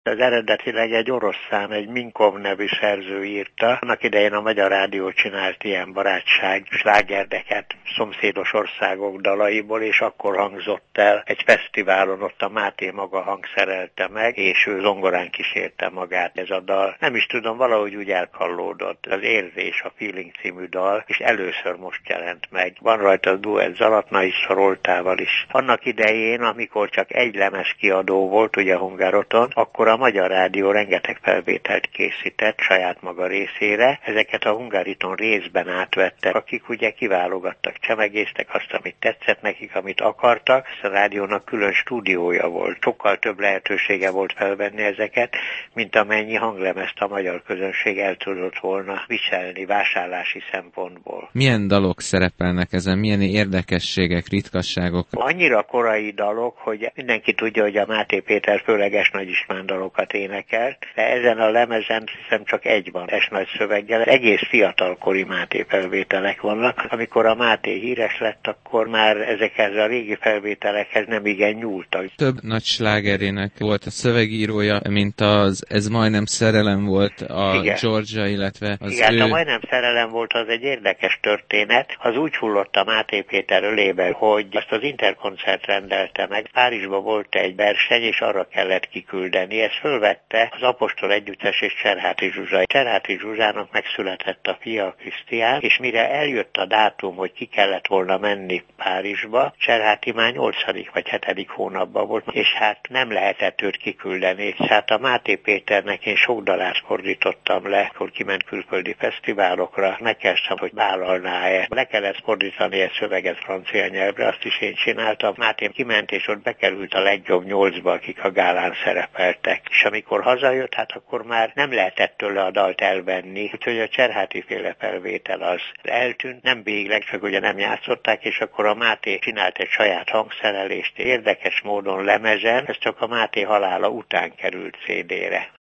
Az eredetileg egy orosz szám, egy Minkov nevű szerző írta. Annak idején a Magyar Rádió csinált ilyen barátság slágerdeket szomszédos országok dalaiból, és akkor hangzott el egy fesztiválon, ott a Máté maga hangszerelte meg, és ő zongorán kísérte magát ez a dal. Nem is tudom, valahogy úgy elkallódott. Az Érzés, a Feeling című dal, és először most jelent meg. Van rajta a duett Zalatnai Szoroltával is. Annak idején, amikor csak egy lemez kiadó volt, ugye Hungároton, akkor a Magyar Rádió rengeteg felvételt készített saját maga részére. Ezeket a Hungáriton részben átvettek, akik ugye kiválogattak, csemegéztek azt, amit tetszett nekik, amit akartak. A rádiónak külön stúdiója volt. Sokkal több lehetősége volt felvenni ezeket, mint amennyi hanglemezt a magyar közönség el tudott volna viselni vásárlási szempontból. Milyen dalok szerepelnek ezen? Milyen érdekességek, ritkasságok? Annyira korai dalok, hogy mindenki tudja, hogy a Máté Péter főleg Nagy István dalokat énekelt, de ezen a lemezen hiszem csak egy van Nagy szöveggel. Egész fiatalkori Máté felvételek vannak. Amikor a Máté híres lett, akkor már ezekhez a régi felvételekhez nem igen nyúltak. Több nagy slágerének volt a szövegírója, mint az Ez majdnem szerelem volt a Igen. Georgia, illetve az Igen, ő... a majdnem szerelem volt, az egy érdekes történet. Az úgy hullott a Máté Péter ölébe, hogy azt az Interkoncert rendelte meg. Párizsban volt egy verseny, és arra kellett kiküldeni. Ezt fölvette az Apostol Együttes és Cserháti Zsuzsa. Cserháti Zsuzsának megszületett a fia, Krisztián, és mire eljött a dátum, hogy ki kellett volna menni Párizsba, Cserháti már 8. vagy 7. hónapban volt, és hát nem lehetett őt kiküldeni. És hát a Máté Péternek én sok dalát fordítottam le, hogy kiment külföldi fesztiválokra, megkezdtem, hogy vállalná-e. Le kellett fordítani egy szöveget francia nyelvre, azt is én csináltam. Máté kiment, és ott bekerült a legjobb 8-ba, akik a gálán szerepeltek. És amikor hazajött, hát akkor már nem lehetett tőle a dalt elvenni, úgyhogy a Cserháti féle felvétel az eltűnt, nem végleg, csak ugye nem játszották, és akkor a Máté csinált egy saját hangszerelést, érdekes módon lemezen, ez csak a Máté halála után került CD-re.